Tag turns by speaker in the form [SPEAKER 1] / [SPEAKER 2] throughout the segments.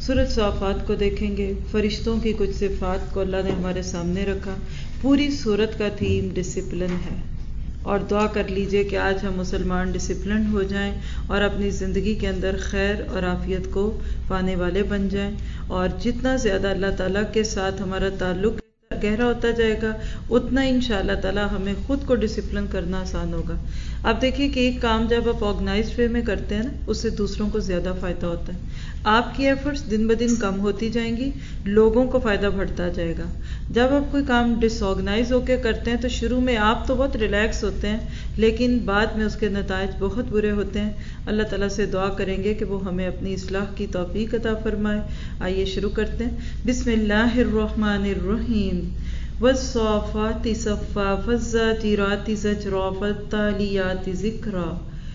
[SPEAKER 1] سورۃ صافات کو دیکھیں گے، فرشتوں کی کچھ صفات کو اللہ نے ہمارے سامنے رکھا۔ پوری سورت کا تھیم ڈسپلن ہے، اور دعا کر لیجئے کہ آج ہم مسلمان ڈسپلنڈ ہو جائیں اور اپنی زندگی کے اندر خیر اور عافیت کو پانے والے بن جائیں، اور جتنا زیادہ اللہ تعالیٰ کے ساتھ ہمارا تعلق گہرا ہوتا جائے گا، اتنا انشاءاللہ تعالیٰ ہمیں خود کو ڈسپلن کرنا آسان ہوگا۔ آپ دیکھیے کہ ایک کام جب آپ آرگنائزڈ وے میں کرتے ہیں نا، اس سے دوسروں کو زیادہ فائدہ ہوتا ہے۔ آپ کی ایفرٹس دن بدن کم ہوتی جائیں گی، لوگوں کو فائدہ بڑھتا جائے گا۔ جب آپ کوئی کام ڈس آرگنائز ہو کے کرتے ہیں تو شروع میں آپ تو بہت ریلیکس ہوتے ہیں، لیکن بعد میں اس کے نتائج بہت برے ہوتے ہیں۔ اللہ تعالیٰ سے دعا کریں گے کہ وہ ہمیں اپنی اصلاح کی توفیق عطا فرمائے۔ آئیے شروع کرتے ہیں۔ بسم اللہ الرحمن الرحیم۔ والصافات صفا فالزاجرات زجرا فالتالیات ذکرا۔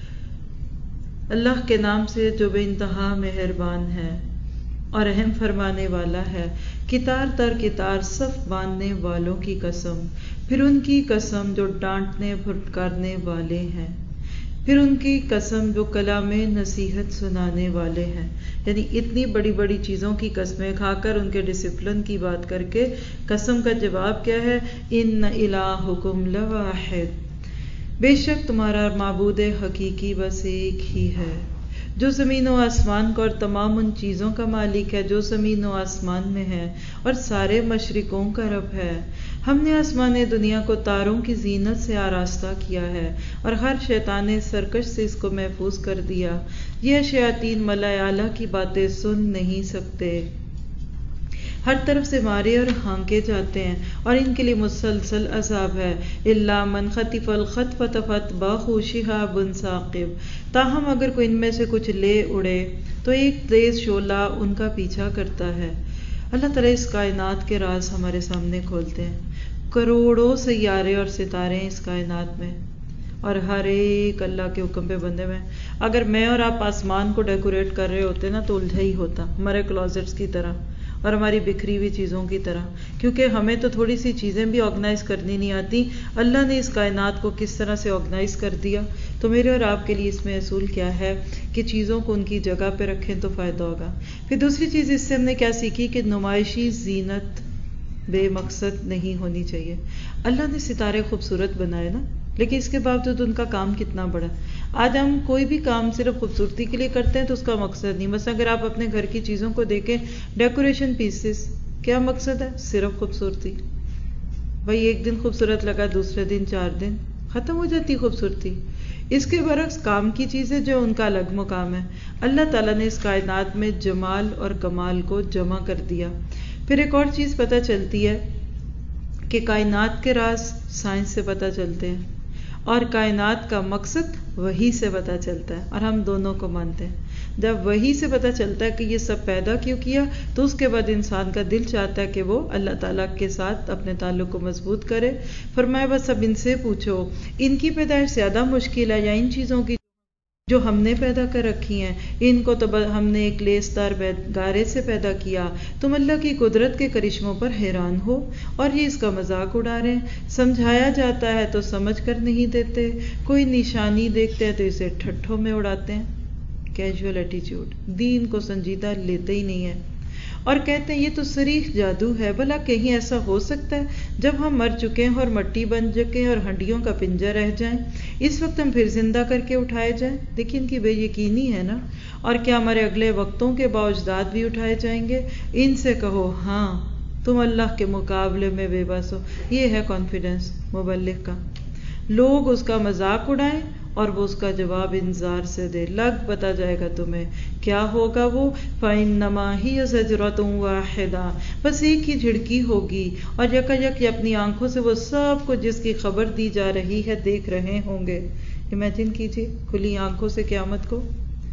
[SPEAKER 1] اللہ کے نام سے جو بے انتہا مہربان ہے اور رحم فرمانے والا ہے۔ کتار تر کتار صف باندھنے والوں کی قسم، پھر ان کی قسم جو ڈانٹنے پھٹکارنے والے ہیں، پھر ان کی قسم جو کلام نصیحت سنانے والے ہیں۔ یعنی اتنی بڑی بڑی چیزوں کی قسمیں کھا کر ان کے ڈسپلن کی بات کر کے قسم کا جواب کیا ہے؟ ان الہکم لواحد، بے شک تمہارا معبود حقیقی بس ایک ہی ہے، جو زمین و آسمان کا اور تمام ان چیزوں کا مالک ہے جو زمین و آسمان میں ہے، اور سارے مشرقوں کا رب ہے۔ ہم نے آسمان دنیا کو تاروں کی زینت سے آراستہ کیا ہے، اور ہر شیطان سرکش سے اس کو محفوظ کر دیا۔ یہ شیاطین ملائے اعلیٰ کی باتیں سن نہیں سکتے، ہر طرف سے مارے اور ہانکے جاتے ہیں، اور ان کے لیے مسلسل عذاب ہے۔ الا من خطف الخطفۃ فاتبعہ شہاب ثاقب، تاہم اگر کوئی ان میں سے کچھ لے اڑے تو ایک تیز شعلہ ان کا پیچھا کرتا ہے۔ اللہ تعالیٰ اس کائنات کے راز ہمارے سامنے کھولتے ہیں۔ کروڑوں سیارے اور ستارے ہیں اس کائنات میں، اور ہر ایک اللہ کے حکم پہ بندے میں۔ اگر میں اور آپ آسمان کو ڈیکوریٹ کر رہے ہوتے نا تو الجھا ہی ہوتا، ہمارے کلوزٹس کی طرح اور ہماری بکھری ہوئی چیزوں کی طرح، کیونکہ ہمیں تو تھوڑی سی چیزیں بھی آرگنائز کرنی نہیں آتی۔ اللہ نے اس کائنات کو کس طرح سے آرگنائز کر دیا۔ تو میرے اور آپ کے لیے اس میں اصول کیا ہے کہ چیزوں کو ان کی جگہ پہ رکھیں تو فائدہ ہوگا۔ پھر دوسری چیز اس سے ہم نے کیا سیکھی کہ نمائشی زینت بے مقصد نہیں ہونی چاہیے۔ اللہ نے ستارے خوبصورت بنائے نا، لیکن اس کے باوجود ان کا کام کتنا بڑا ہے۔ آج ہم کوئی بھی کام صرف خوبصورتی کے لیے کرتے ہیں تو اس کا مقصد نہیں۔ مثلا اگر آپ اپنے گھر کی چیزوں کو دیکھیں، ڈیکوریشن پیسز، کیا مقصد ہے؟ صرف خوبصورتی۔ بھائی ایک دن خوبصورت لگا، دوسرے دن 4 دن ختم ہو جاتی خوبصورتی۔ اس کے برعکس کام کی چیزیں جو ان کا الگ مقام ہے۔ اللہ تعالیٰ نے اس کائنات میں جمال اور کمال کو جمع کر دیا۔ پھر ایک اور چیز پتہ چلتی ہے کہ کائنات کے راز سائنس سے پتہ چلتے ہیں، اور کائنات کا مقصد وحی سے پتہ چلتا ہے، اور ہم دونوں کو مانتے ہیں۔ جب وحی سے پتہ چلتا ہے کہ یہ سب پیدا کیوں کیا، تو اس کے بعد انسان کا دل چاہتا ہے کہ وہ اللہ تعالیٰ کے ساتھ اپنے تعلق کو مضبوط کرے۔ فرمایا بس اب ان سے پوچھو، ان کی پیدائش زیادہ مشکل ہے یا ان چیزوں کی جو ہم نے پیدا کر رکھی ہیں؟ ان کو تو ہم نے ایک لیسدار گارے سے پیدا کیا۔ تم اللہ کی قدرت کے کرشموں پر حیران ہو، اور یہ اس کا مذاق اڑا رہے ہیں۔ سمجھایا جاتا ہے تو سمجھ کر نہیں دیتے، کوئی نشانی دیکھتے ہیں تو اسے ٹھٹھوں میں اڑاتے ہیں۔ کیجول ایٹیچیوڈ، دین کو سنجیدہ لیتے ہی نہیں ہے، اور کہتے ہیں یہ تو صریح جادو ہے۔ بھلا کہیں ایسا ہو سکتا ہے جب ہم مر چکے ہیں اور مٹی بن چکے ہیں اور ہڈیوں کا پنجر رہ جائیں، اس وقت ہم پھر زندہ کر کے اٹھائے جائیں؟ دیکھیں ان کی بے یقینی ہے نا۔ اور کیا ہمارے اگلے وقتوں کے بااجداد بھی اٹھائے جائیں گے؟ ان سے کہو ہاں، تم اللہ کے مقابلے میں بے بس ہو۔ یہ ہے کانفیڈنس مبلغ کا۔ لوگ اس کا مذاق اڑائیں اور وہ اس کا جواب انذار سے دے، لگ پتا جائے گا تمہیں کیا ہوگا وہ۔ فَإِنَّمَا هِيَ زَجْرَةٌ وَاحِدَةٌ، بس ایک ہی جھڑکی ہوگی، اور یکایک اپنی آنکھوں سے وہ سب کو جس کی خبر دی جا رہی ہے دیکھ رہے ہوں گے۔ امیجن کیجئے کھلی آنکھوں سے قیامت کو۔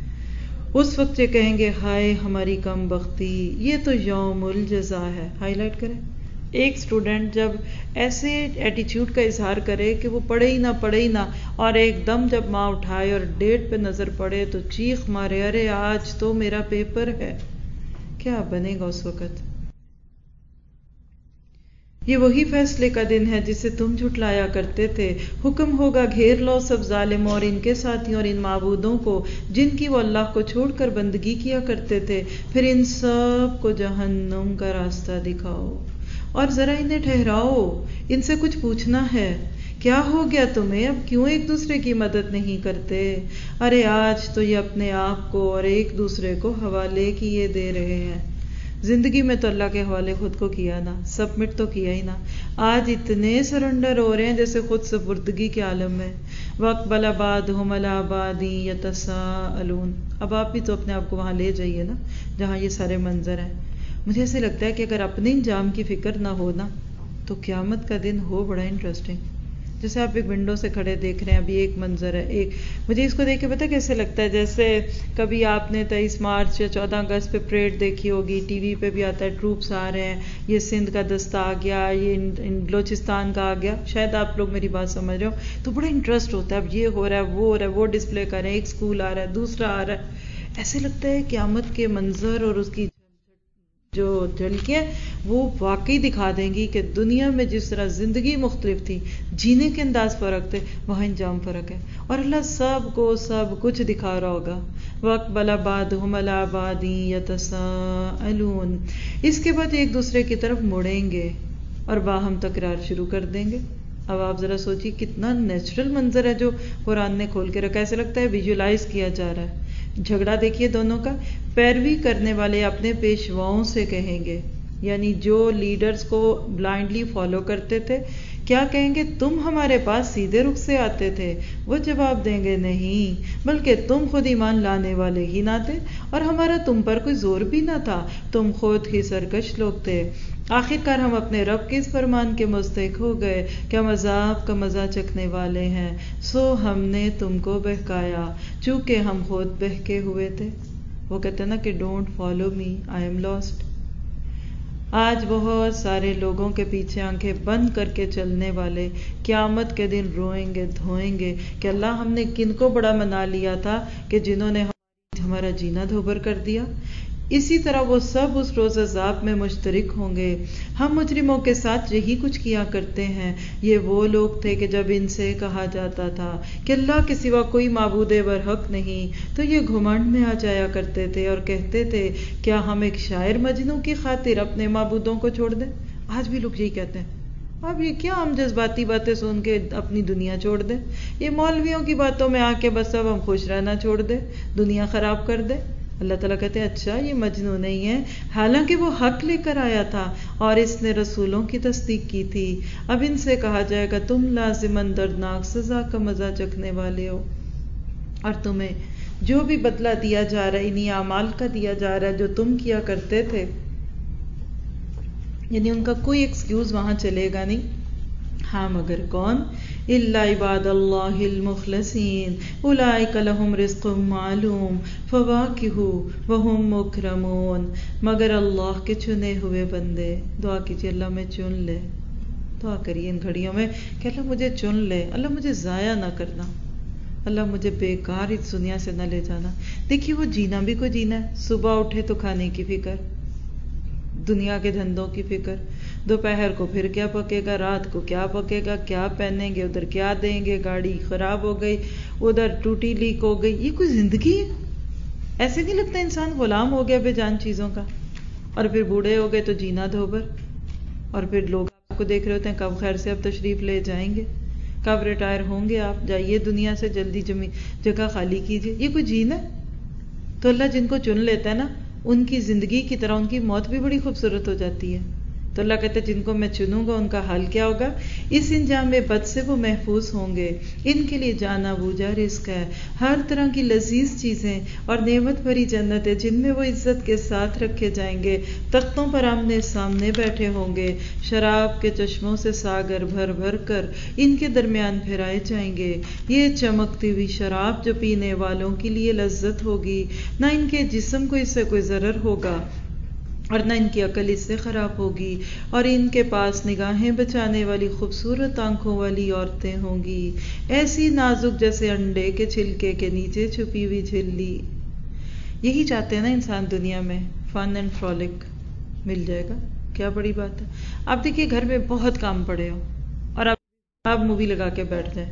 [SPEAKER 1] اس وقت یہ کہیں گے ہائے ہماری کم بختی، یہ تو یوم الجزا ہے۔ ہائی لائٹ کریں۔ ایک اسٹوڈنٹ جب ایسے ایٹیچیوڈ کا اظہار کرے کہ وہ پڑھے ہی نہ، اور ایک دم جب ماں اٹھائے اور ڈیٹ پہ نظر پڑے تو چیخ مارے، ارے آج تو میرا پیپر ہے، کیا بنے گا اس وقت؟ یہ وہی فیصلے کا دن ہے جسے تم جھٹلایا کرتے تھے. حکم ہوگا گھیر لو سب ظالموں اور ان کے ساتھیوں اور ان معبودوں کو جن کی وہ اللہ کو چھوڑ کر بندگی کیا کرتے تھے. پھر ان سب کو جہنم کا راستہ دکھاؤ اور ذرا انہیں ٹھہراؤ. ان سے کچھ پوچھنا ہے. کیا ہو گیا تمہیں؟ اب کیوں ایک دوسرے کی مدد نہیں کرتے؟ ارے آج تو یہ اپنے آپ کو اور ایک دوسرے کو حوالے کیے دے رہے ہیں. زندگی میں تو اللہ کے حوالے خود کو کیا نا، سبمٹ تو کیا ہی نا. آج اتنے سرنڈر ہو رہے ہیں جیسے خود سپردگی کے عالم میں. وَأَقْبَلَ بَعْضُهُمْ عَلَىٰ بَعْضٍ يَتَسَاءَلُونَ. اب آپ بھی تو اپنے آپ کو وہاں لے جائیے نا جہاں یہ سارے منظر ہیں. مجھے ایسے لگتا ہے کہ اگر اپنے انجام کی فکر نہ ہو نا تو قیامت کا دن ہو بڑا انٹرسٹنگ. جیسے آپ ایک ونڈو سے کھڑے دیکھ رہے ہیں، ابھی ایک منظر ہے. ایک مجھے اس کو دیکھ کے پتہ کیسے لگتا ہے، جیسے کبھی آپ نے 23 مارچ یا 14 اگست پہ پریڈ دیکھی ہوگی، ٹی وی پہ بھی آتا ہے، ٹروپس آ رہے ہیں، یہ سندھ کا دستہ آ گیا، یہ بلوچستان کا آ گیا. شاید آپ لوگ میری بات سمجھ رہے ہو. تو بڑا انٹرسٹ ہوتا ہے، اب یہ ہو رہا ہے، وہ ہو رہا ہے، وہ ڈسپلے کر رہے ہیں، ایک اسکول آ رہا ہے، دوسرا آ رہا ہے. ایسے لگتا ہے قیامت کے منظر اور اس کی جو جھلکیاں وہ واقعی دکھا دیں گی کہ دنیا میں جس طرح زندگی مختلف تھی، جینے کے انداز فرق تھے، وہاں انجام فرق ہے. اور اللہ سب کو سب کچھ دکھا رہا ہوگا. وَأَقْبَلَ بَعْضُهُمْ عَلَىٰ بَعْضٍ يَتَسَاءَلُونَ. اس کے بعد ایک دوسرے کی طرف مڑیں گے اور باہم تکرار شروع کر دیں گے. اب آپ ذرا سوچیے کتنا نیچرل منظر ہے جو قرآن نے کھول کے رکھا ہے. ایسے لگتا ہے ویژولائز کیا جا رہا ہے. جھگڑا دیکھیے دونوں کا. پیروی کرنے والے اپنے پیشواؤں سے کہیں گے، یعنی جو لیڈرز کو بلائنڈلی فالو کرتے تھے، کیا کہیں گے؟ تم ہمارے پاس سیدھے رخ سے آتے تھے. وہ جواب دیں گے نہیں، بلکہ تم خود ایمان لانے والے ہی نہ تھے اور ہمارا تم پر کوئی زور بھی نہ تھا، تم خود ہی سرکش لوگ تھے. آخرکار ہم اپنے رب کے اس فرمان کے مستحق ہو گئے کہ ہم عذاب کا مزہ چکھنے والے ہیں، سو ہم نے تم کو بہکایا چونکہ ہم خود بہکے ہوئے تھے. وہ کہتے ہیں نا کہ don't follow me, I am lost. آج بہت سارے لوگوں کے پیچھے آنکھیں بند کر کے چلنے والے قیامت کے دن روئیں گے، دھوئیں گے کہ اللہ ہم نے کن کو بڑا منا لیا تھا کہ جنہوں نے ہمارا جینا دھوبر کر دیا. اسی طرح وہ سب اس روز عذاب میں مشترک ہوں گے. ہم مجرموں کے ساتھ یہی کچھ کیا کرتے ہیں. یہ وہ لوگ تھے کہ جب ان سے کہا جاتا تھا کہ اللہ کے سوا کوئی معبود برحق نہیں تو یہ گھمنڈ میں آ جایا کرتے تھے اور کہتے تھے کیا ہم ایک شاعر مجنوں کی خاطر اپنے معبودوں کو چھوڑ دیں. آج بھی لوگ یہی کہتے ہیں. اب یہ کیا ہم جذباتی باتیں سن کے اپنی دنیا چھوڑ دیں، یہ مولویوں کی باتوں میں آ کے بس اب ہم خوش رہنا چھوڑ دیں، دنیا خراب کر دیں. اللہ تعالیٰ کہتے ہیں اچھا یہ مجنوں نہیں ہے، حالانکہ وہ حق لے کر آیا تھا اور اس نے رسولوں کی تصدیق کی تھی. اب ان سے کہا جائے گا تم لازماً دردناک سزا کا مزہ چکھنے والے ہو، اور تمہیں جو بھی بدلہ دیا جا رہا ہے انہی اعمال کا دیا جا رہا ہے جو تم کیا کرتے تھے. یعنی ان کا کوئی ایکسکیوز وہاں چلے گا نہیں. ہاں مگر کون؟ الا عباد اللہ المخلصین اولئک لہم رزق معلوم فواکہ وہم مکرمون. مگر اللہ کے چنے ہوئے بندے. دعا کیجیے اللہ میں چن لے. دعا کریے ان گھڑیوں میں کہ اللہ مجھے چن لے، اللہ مجھے ضائع نہ کرنا، اللہ مجھے بیکار اس دنیا سے نہ لے جانا. دیکھیے وہ جینا بھی کوئی جینا ہے. صبح اٹھے تو کھانے کی فکر، دنیا کے دھندوں کی فکر، دوپہر کو پھر کیا پکے گا، رات کو کیا پکے گا، کیا پہنیں گے، ادھر کیا دیں گے، گاڑی خراب ہو گئی، ادھر ٹوٹی لیک ہو گئی. یہ کوئی زندگی ہے؟ ایسے نہیں لگتا انسان غلام ہو گیا بے جان چیزوں کا؟ اور پھر بوڑھے ہو گئے تو جینا دھوبر، اور پھر لوگ آپ کو دیکھ رہے ہوتے ہیں کب خیر سے اب تشریف لے جائیں گے، کب ریٹائر ہوں گے آپ، جائیے دنیا سے جلدی جگہ خالی کیجیے. یہ کوئی جینا ہے؟ تو اللہ جن کو چن لیتا ہے نا ان کی زندگی کی طرح ان کی موت بھی بڑی خوبصورت ہو جاتی ہے. تو اللہ کہتے ہیں جن کو میں چنوں گا ان کا حال کیا ہوگا؟ اس انجام بد سے وہ محفوظ ہوں گے. ان کے لیے جانا بوجھا رزق ہے، ہر طرح کی لذیذ چیزیں اور نعمت بھری جنت ہے جن میں وہ عزت کے ساتھ رکھے جائیں گے. تختوں پر آمنے سامنے بیٹھے ہوں گے، شراب کے چشموں سے ساگر بھر بھر کر ان کے درمیان پھیرائے جائیں گے. یہ چمکتی ہوئی شراب جو پینے والوں کے لیے لذت ہوگی، نہ ان کے جسم کو اس سے کوئی ضرر ہوگا اور نہ ان کی عقل اس سے خراب ہوگی. اور ان کے پاس نگاہیں بچانے والی خوبصورت آنکھوں والی عورتیں ہوں گی، ایسی نازک جیسے انڈے کے چھلکے کے نیچے چھپی ہوئی جھلی. یہی چاہتے ہیں نا انسان دنیا میں، فن اینڈ فرولک مل جائے گا. کیا بڑی بات ہے. آپ دیکھیے گھر میں بہت کام پڑے ہو اور آپ مووی لگا کے بیٹھ جائیں.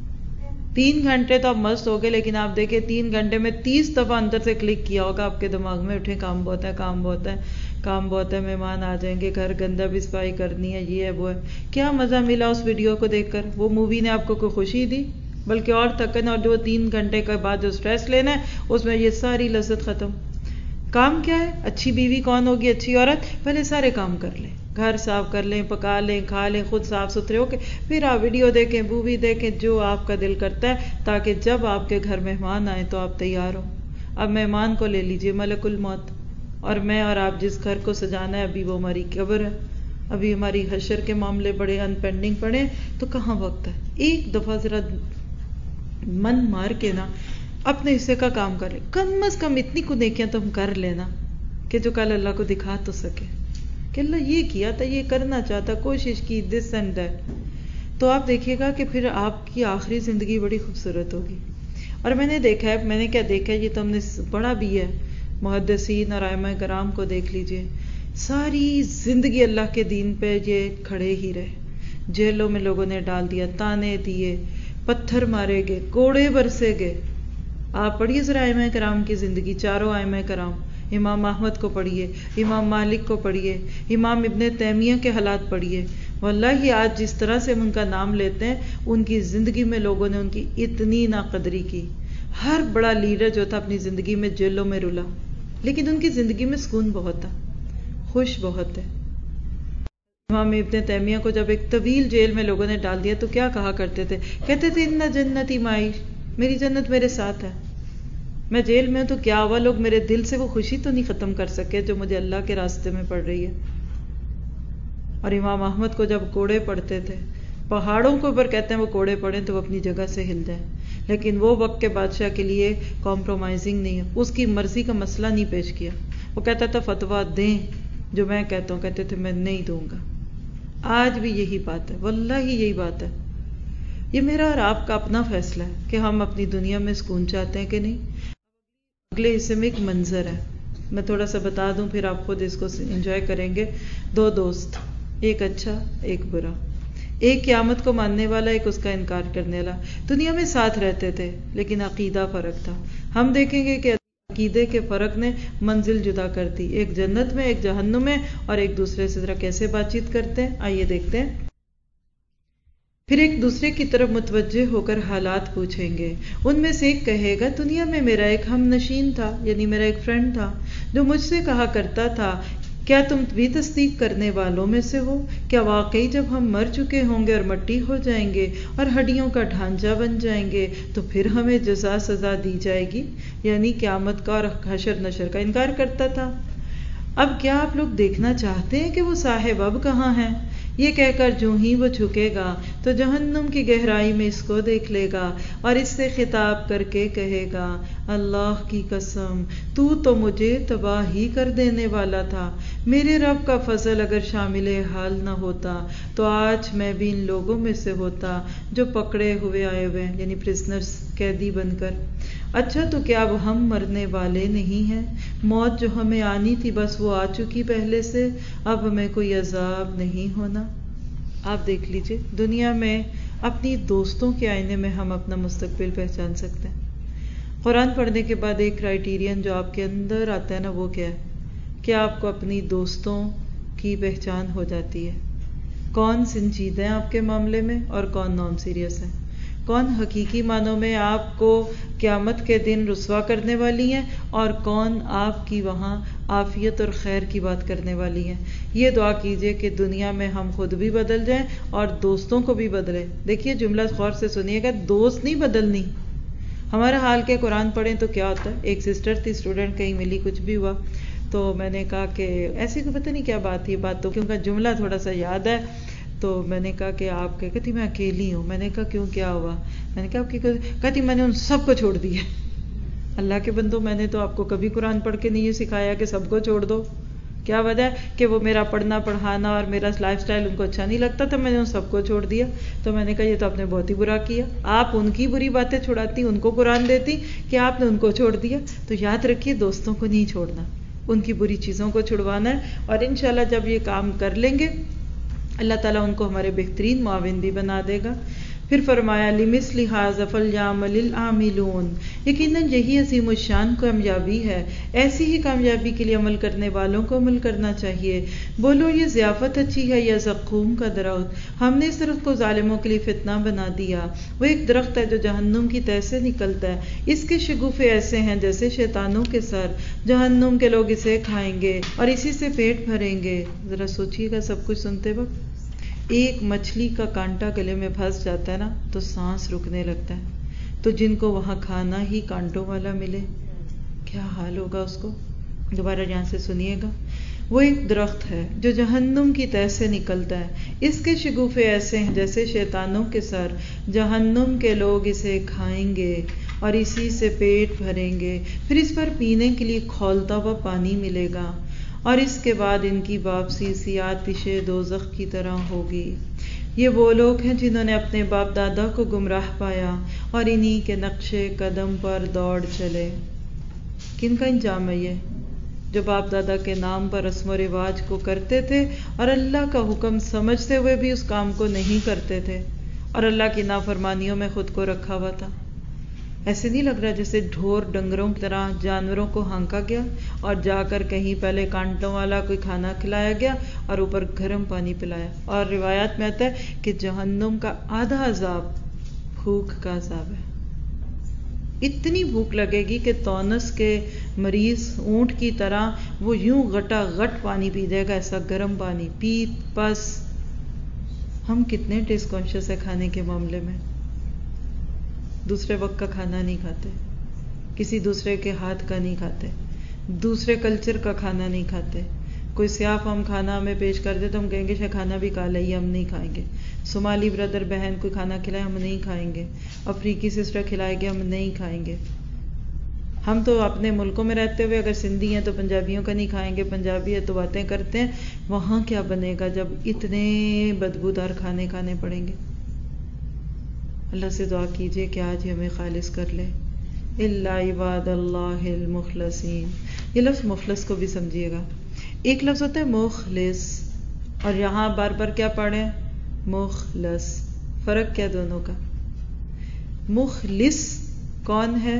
[SPEAKER 1] 3 گھنٹے تو آپ مست ہو گئے، لیکن آپ دیکھیں 3 گھنٹے میں 30 دفعہ اندر سے کلک کیا ہوگا آپ کے دماغ میں، اٹھے کام بہت ہے، کام بہت ہے، کام بہت ہے، مہمان آ جائیں گے، گھر گندا بھی صفائی کرنی ہے، یہ ہے وہ ہے. کیا مزہ ملا اس ویڈیو کو دیکھ کر؟ وہ مووی نے آپ کو کوئی خوشی دی؟ بلکہ اور تھکن، اور جو 3 گھنٹے کے بعد جو سٹریس لینا ہے اس میں یہ ساری لذت ختم. کام کیا ہے؟ اچھی بیوی کون ہوگی؟ اچھی عورت پہلے سارے کام کر لیں، گھر صاف کر لیں، پکا لیں، کھا لیں، خود صاف ستھرے ہو کے پھر آپ ویڈیو دیکھیں، مووی دیکھیں، جو آپ کا دل کرتا ہے، تاکہ جب آپ کے گھر مہمان آئیں تو آپ تیار ہو. اب مہمان کو لے لیجئے ملک الموت، اور میں اور آپ جس گھر کو سجانا ہے ابھی وہ ہماری قبر ہے، ابھی ہماری حشر کے معاملے بڑے ان پینڈنگ پڑے، تو کہاں وقت ہے؟ ایک دفعہ ذرا من مار کے نا اپنے حصے کا کام کر لیں، کم از کم اتنی کو نیکیاں تم کر لینا کہ جو کل اللہ کو دکھا تو سکے کہ اللہ یہ کیا تھا، یہ کرنا چاہتا، کوشش کی، دس اینڈ دیٹ. تو آپ دیکھیے گا کہ پھر آپ کی آخری زندگی بڑی خوبصورت ہوگی. اور میں نے دیکھا ہے، میں نے کیا دیکھا ہے، یہ تو ہم نے پڑھا بھی ہے، محدثین اور ائمہ کرام کو دیکھ لیجئے، ساری زندگی اللہ کے دین پہ یہ کھڑے ہی رہے. جیلوں میں لوگوں نے ڈال دیا، تانے دیے، پتھر مارے گئے، کوڑے برسے گئے. آپ پڑھیے ذرا ائمہ کرام کی زندگی، چاروں ائمہ کرام، امام احمد کو پڑھیے، امام مالک کو پڑھیے، امام ابن تیمیہ کے حالات پڑھیے. واللہ آج جس طرح سے ہم ان کا نام لیتے ہیں، ان کی زندگی میں لوگوں نے ان کی اتنی ناقدری کی. ہر بڑا لیڈر جو تھا اپنی زندگی میں جیلوں میں رلا، لیکن ان کی زندگی میں سکون بہت تھا، خوش بہت ہے. امام ابن تیمیہ کو جب ایک طویل جیل میں لوگوں نے ڈال دیا تو کیا کہا کرتے تھے؟ کہتے تھے ان جنتی معیش، میری جنت میرے ساتھ ہے. میں جیل میں ہوں تو کیا ہوا، لوگ میرے دل سے وہ خوشی تو نہیں ختم کر سکے جو مجھے اللہ کے راستے میں پڑ رہی ہے. اور امام احمد کو جب کوڑے پڑتے تھے، پہاڑوں کے اوپر کہتے ہیں وہ کوڑے پڑیں تو وہ اپنی جگہ سے ہل جائیں، لیکن وہ وقت کے بادشاہ کے لیے کمپرومائزنگ نہیں ہے، اس کی مرضی کا مسئلہ نہیں پیش کیا. وہ کہتا تھا فتویٰ دیں جو میں کہتا ہوں، کہتے تھے میں نہیں دوں گا. آج بھی یہی بات ہے، واللہ یہی بات ہے. یہ میرا اور آپ کا اپنا فیصلہ ہے کہ ہم اپنی دنیا میں سکون چاہتے ہیں کہ نہیں. اگلے حصے میں ایک منظر ہے، میں تھوڑا سا بتا دوں پھر آپ خود اس کو انجوائے کریں گے. 2 دوست، ایک اچھا ایک برا، ایک قیامت کو ماننے والا، ایک اس کا انکار کرنے والا. دنیا میں ساتھ رہتے تھے لیکن عقیدہ فرق تھا. ہم دیکھیں گے کہ عقیدے کے فرق نے منزل جدا کر دی، ایک جنت میں ایک جہنم میں، اور ایک دوسرے سے ذرا کیسے بات چیت کرتے ہیں آئیے دیکھتے ہیں. پھر ایک دوسرے کی طرف متوجہ ہو کر حالات پوچھیں گے. ان میں سے ایک کہے گا دنیا میں میرا ایک ہم نشین تھا، یعنی میرا ایک فرینڈ تھا، جو مجھ سے کہا کرتا تھا کیا تم بھی تصدیق کرنے والوں میں سے ہو؟ کیا واقعی جب ہم مر چکے ہوں گے اور مٹی ہو جائیں گے اور ہڈیوں کا ڈھانچہ بن جائیں گے تو پھر ہمیں جزا سزا دی جائے گی؟ یعنی قیامت کا اور حشر نشر کا انکار کرتا تھا. اب کیا آپ لوگ دیکھنا چاہتے ہیں کہ وہ صاحب اب کہاں ہیں؟ یہ کہہ کر جو ہی وہ جھکے گا تو جہنم کی گہرائی میں اس کو دیکھ لے گا اور اس سے خطاب کر کے کہے گا اللہ کی قسم تو مجھے تباہ ہی کر دینے والا تھا. میرے رب کا فضل اگر شامل حال نہ ہوتا تو آج میں بھی ان لوگوں میں سے ہوتا جو پکڑے ہوئے آئے ہوئے ہیں، یعنی پرزنرز، قیدی بن کر. اچھا تو کیا اب ہم مرنے والے نہیں ہیں؟ موت جو ہمیں آنی تھی بس وہ آ چکی پہلے سے، اب ہمیں کوئی عذاب نہیں ہونا. آپ دیکھ لیجئے دنیا میں اپنی دوستوں کے آئینے میں ہم اپنا مستقبل پہچان سکتے ہیں. قرآن پڑھنے کے بعد ایک کرائیٹیرین جو آپ کے اندر آتا ہے نا، وہ کیا ہے کہ آپ کو اپنی دوستوں کی پہچان ہو جاتی ہے. کون سنجیدہ ہیں آپ کے معاملے میں اور کون نان سیریس ہیں، کون حقیقی معنوں میں آپ کو قیامت کے دن رسوا کرنے والی ہیں اور کون آپ کی وہاں عافیت اور خیر کی بات کرنے والی ہیں. یہ دعا کیجئے کہ دنیا میں ہم خود بھی بدل جائیں اور دوستوں کو بھی بدلیں. دیکھیے جملہ غور سے سنیے گا، دوست نہیں بدلنی. ہمارا حال کے قرآن پڑھیں تو کیا ہوتا ہے، ایک سسٹر تھی، اسٹوڈنٹ کہیں ملی، کچھ بھی ہوا تو میں نے کہا کہ ایسی کو پتہ نہیں کیا بات تھی، بات تو کیونکہ جملہ تھوڑا سا یاد ہے، تو میں نے کہا کہ آپ کہتی میں اکیلی ہوں. میں نے کہا کیوں، کیا ہوا؟ میں نے کہا آپ کی کہتی میں نے ان سب کو چھوڑ دیا. اللہ کے بندو، میں نے تو آپ کو کبھی قرآن پڑھ کے نہیں یہ سکھایا کہ سب کو چھوڑ دو. کیا وجہ ہے کہ وہ میرا پڑھنا پڑھانا اور میرا لائف سٹائل ان کو اچھا نہیں لگتا تھا، میں نے ان سب کو چھوڑ دیا. تو میں نے کہا یہ تو آپ نے بہت ہی برا کیا، آپ ان کی بری باتیں چھڑاتی، ان کو قرآن دیتی کہ آپ نے ان کو چھوڑ دیا. تو یاد رکھیے دوستوں کو نہیں چھوڑنا. ان کی بری چیزوں کو چھڑوانا ہے، اور انشاءاللہ جب یہ کام کر لیں گے اللہ تعالیٰ ان کو ہمارے بہترین معاون بھی بنا دے گا۔ پھر فرمایا لِمِثْلِ هَٰذَا فَلْيَعْمَلِ الْعَامِلُونَ، یقیناً یہی عظیم الشان کامیابی ہے، ایسی ہی کامیابی کے لیے عمل کرنے والوں کو عمل کرنا چاہیے۔ بولو یہ ضیافت اچھی ہے یا زقوم کا درخت؟ ہم نے اس درخت کو ظالموں کے لیے فتنہ بنا دیا۔ وہ ایک درخت ہے جو جہنم کی تہہ سے نکلتا ہے، اس کے شگوفے ایسے ہیں جیسے شیطانوں کے سر، جہنم کے لوگ اسے کھائیں گے اور اسی سے پیٹ بھریں گے۔ ذرا سوچیے گا سب کچھ سنتے وقت، ایک مچھلی کا کانٹا گلے میں پھنس جاتا ہے نا تو سانس رکنے لگتا ہے، تو جن کو وہاں کھانا ہی کانٹوں والا ملے کیا حال ہوگا اس کو؟ دوبارہ یہاں سے سنیے گا، وہ ایک درخت ہے جو جہنم کی تہہ سے نکلتا ہے، اس کے شگوفے ایسے ہیں جیسے شیطانوں کے سر، جہنم کے لوگ اسے کھائیں گے اور اسی سے پیٹ بھریں گے، پھر اس پر پینے کے لیے کھولتا ہوا پانی ملے گا، اور اس کے بعد ان کی واپسی اسی آتش دوزخ کی طرح ہوگی۔ یہ وہ لوگ ہیں جنہوں نے اپنے باپ دادا کو گمراہ پایا اور انہی کے نقش قدم پر دوڑ چلے۔ کن کا انجام ہے یہ؟ جو باپ دادا کے نام پر رسم و رواج کو کرتے تھے اور اللہ کا حکم سمجھتے ہوئے بھی اس کام کو نہیں کرتے تھے، اور اللہ کی نافرمانیوں میں خود کو رکھا ہوا تھا۔ ایسے نہیں لگ رہا جیسے ڈھور ڈنگروں کی طرح جانوروں کو ہانکا گیا اور جا کر کہیں پہلے کانٹوں والا کوئی کھانا کھلایا گیا اور اوپر گرم پانی پلایا، اور روایات میں آتا ہے کہ جہنم کا آدھا عذاب بھوک کا عذاب ہے۔ اتنی بھوک لگے گی کہ تونس کے مریض اونٹ کی طرح وہ یوں غٹا غٹ پانی پی جائے گا، ایسا گرم پانی پیت پس۔ ہم کتنے ٹیسٹ کانشیس ہے کھانے کے معاملے میں، دوسرے وقت کا کھانا نہیں کھاتے، کسی دوسرے کے ہاتھ کا نہیں کھاتے، دوسرے کلچر کا کھانا نہیں کھاتے۔ کوئی سیاہ فام کھانا ہمیں پیش کر دے تو ہم کہیں گے شاید کھانا بھی کالا ہی، ہم نہیں کھائیں گے۔ صومالی بردر بہن کوئی کھانا کھلائے ہم نہیں کھائیں گے، افریقی سسٹر کھلائے گی ہم نہیں کھائیں گے۔ ہم تو اپنے ملکوں میں رہتے ہوئے اگر سندھی ہیں تو پنجابیوں کا نہیں کھائیں گے، پنجابی ہے تو باتیں کرتے ہیں، وہاں کیا بنے گا جب اتنے بدبودار کھانے کھانے پڑیں گے؟ اللہ سے دعا کیجئے کہ آج ہمیں خالص کر لے۔ الا عباد اللہ المخلصین، یہ لفظ مخلص کو بھی سمجھیے گا۔ ایک لفظ ہوتا ہے مخلص، اور یہاں بار بار کیا پڑھیں؟ مخلص۔ فرق کیا دونوں کا؟ مخلص کون ہے؟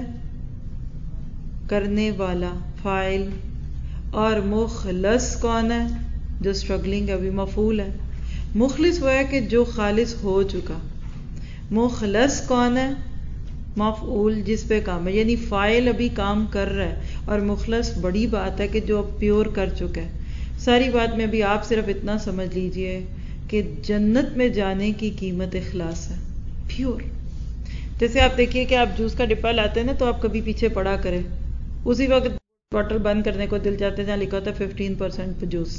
[SPEAKER 1] کرنے والا، فاعل، اور مخلص کون ہے؟ جو سٹرگلنگ ابھی مفعول ہے۔ مخلص وہ ہے کہ جو خالص ہو چکا، مخلص کون ہے؟ مفعول جس پہ کام ہے، یعنی فاعل ابھی کام کر رہا ہے، اور مخلص بڑی بات ہے کہ جو اب پیور کر چکا ہے۔ ساری بات میں ابھی آپ صرف اتنا سمجھ لیجئے کہ جنت میں جانے کی قیمت اخلاص ہے، پیور۔ جیسے آپ دیکھیے کہ آپ جوس کا ڈبہ لاتے ہیں نا تو آپ کبھی پیچھے پڑا کریں، اسی وقت بوتل بند کرنے کو دل چاہتے ہیں جہاں لکھا ہوتا ہے 15% جوس،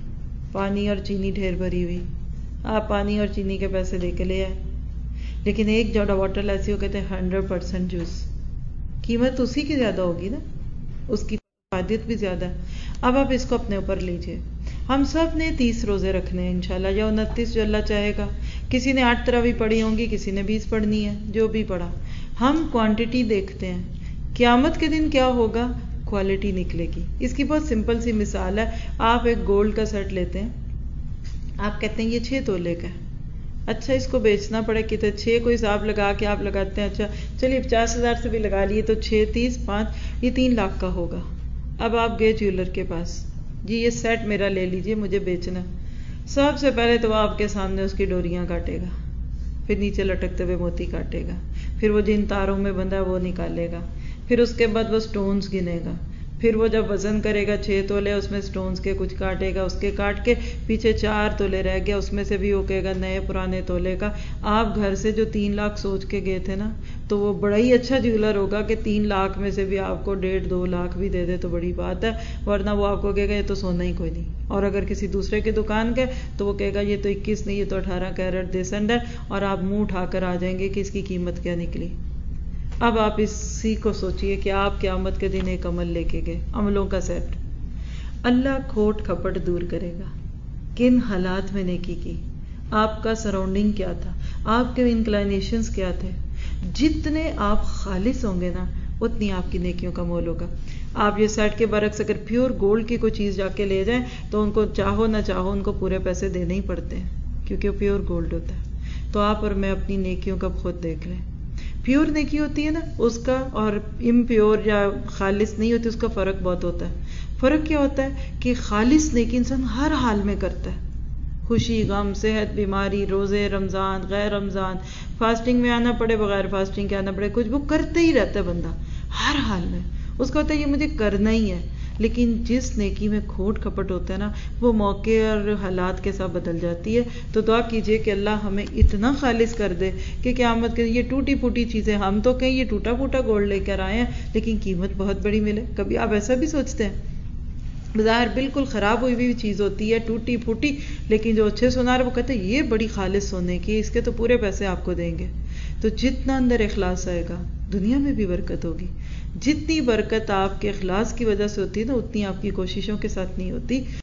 [SPEAKER 1] پانی اور چینی ڈھیر بھری ہوئی، آپ پانی اور چینی کے پیسے دے کے لے آئے، لیکن ایک جوڑا بوتل ایسی ہو کہتے ہیں 100% جوس، قیمت اسی کی زیادہ ہوگی نا، اس کی فائدت بھی زیادہ ہے۔ اب آپ اس کو اپنے اوپر لیجئے، ہم سب نے 30 روزے رکھنے ہیں انشاءاللہ، یا 29 جو اللہ چاہے گا، کسی نے 8 تراویح پڑھی ہوں گی، کسی نے 20 پڑھنی ہے، جو بھی پڑھا۔ ہم کوانٹٹی دیکھتے ہیں، قیامت کے دن کیا ہوگا؟ کوالٹی نکلے گی۔ اس کی بہت سمپل سی مثال ہے، آپ ایک گولڈ کا سیٹ لیتے ہیں، آپ کہتے ہیں یہ 6 تولے کا ہے، اچھا اس کو بیچنا پڑے کتنے، 6 کو حساب لگا کے آپ لگاتے ہیں، اچھا چلیے 50,000 سے بھی لگا لیے تو 6 30 5 یہ 3 لاکھ کا ہوگا۔ اب آپ گئے جیولر کے پاس، جی یہ سیٹ میرا لے لیجئے مجھے بیچنا۔ سب سے پہلے تو وہ آپ کے سامنے اس کی ڈوریاں کاٹے گا، پھر نیچے لٹکتے ہوئے موتی کاٹے گا، پھر وہ جن تاروں میں بندھا ہے وہ نکالے گا، پھر اس کے بعد وہ سٹونز گنے گا، پھر وہ جب وزن کرے گا 6 تولے اس میں سٹونز کے کچھ کاٹے گا، اس کے کاٹ کے پیچھے 4 تولے رہ گیا، اس میں سے بھی وہ کہے گا نئے پرانے تولے کا۔ آپ گھر سے جو 3 لاکھ سوچ کے گئے تھے نا، تو وہ بڑا ہی اچھا جیولر ہوگا کہ 3 لاکھ میں سے بھی آپ کو 1.5 2 لاکھ بھی دے دے تو بڑی بات ہے، ورنہ وہ آپ کو کہے گا یہ تو سونا ہی کوئی نہیں۔ اور اگر کسی دوسرے کی دکان گئے تو وہ کہے گا یہ تو 21 نہیں، یہ تو 18 کیرٹ دیسنڈ ہے، اور آپ منہ اٹھا کر آ جائیں گے کہ اس کی قیمت کیا نکلی۔ اب آپ اسی کو سوچئے کہ آپ قیامت کے دن ایک عمل لے کے گئے، عملوں کا سیٹ، اللہ کھوٹ کھپٹ دور کرے گا۔ کن حالات میں نیکی کی، آپ کا سراؤنڈنگ کیا تھا، آپ کے انکلائنیشنز کیا تھے، جتنے آپ خالص ہوں گے نا اتنی آپ کی نیکیوں کا مول ہوگا. آپ یہ سیٹ کے برعکس اگر پیور گولڈ کی کوئی چیز جا کے لے جائیں تو ان کو چاہو نہ چاہو ان کو پورے پیسے دینے ہی پڑتے ہیں کیونکہ وہ پیور گولڈ ہوتا ہے. تو آپ اور میں اپنی نیکیوں کا خود دیکھ لیں. پیور نیکی ہوتی ہے نا اس کا اور امپیور یا خالص نہیں ہوتی اس کا فرق بہت ہوتا ہے. فرق کیا ہوتا ہے کہ خالص نیکی انسان ہر حال میں کرتا ہے، خوشی غم صحت بیماری روزے رمضان غیر رمضان، فاسٹنگ میں آنا پڑے بغیر فاسٹنگ کے آنا پڑے، کچھ وہ کرتے ہی رہتا ہے بندہ ہر حال میں. اس کا ہوتا ہے یہ مجھے کرنا ہی ہے. لیکن جس نیکی میں کھوٹ کھپٹ ہوتا ہے نا وہ موقع اور حالات کے ساتھ بدل جاتی ہے. تو دعا کیجئے کہ اللہ ہمیں اتنا خالص کر دے کہ قیامت کے یہ ٹوٹی پھوٹی چیزیں ہم تو کہیں یہ ٹوٹا پھوٹا گولڈ لے کر آئے ہیں لیکن قیمت بہت بڑی ملے. کبھی آپ ایسا بھی سوچتے ہیں بظاہر بالکل خراب ہوئی ہوئی چیز ہوتی ہے ٹوٹی پھوٹی لیکن جو اچھے سونار وہ کہتے ہیں یہ بڑی خالص سونے کی اس کے تو پورے پیسے آپ کو دیں گے. تو جتنا اندر اخلاص آئے گا دنیا میں بھی برکت ہوگی. جتنی برکت آپ کے اخلاص کی وجہ سے ہوتی ہے نا اتنی آپ کی کوششوں کے ساتھ نہیں ہوتی.